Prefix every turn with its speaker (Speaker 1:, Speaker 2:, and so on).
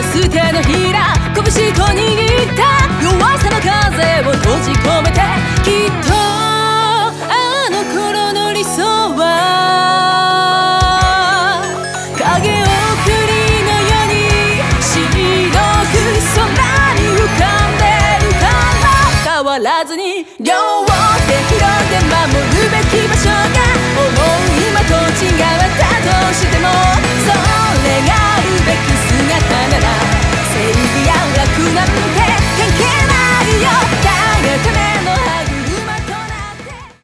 Speaker 1: 捨てのひら拳と握った弱さの風を閉じ込めてきっとあの頃の理想は影送りのように白く空に浮かんでるから変わらずに両手広げ守るべき場所が思う今と違ったとしても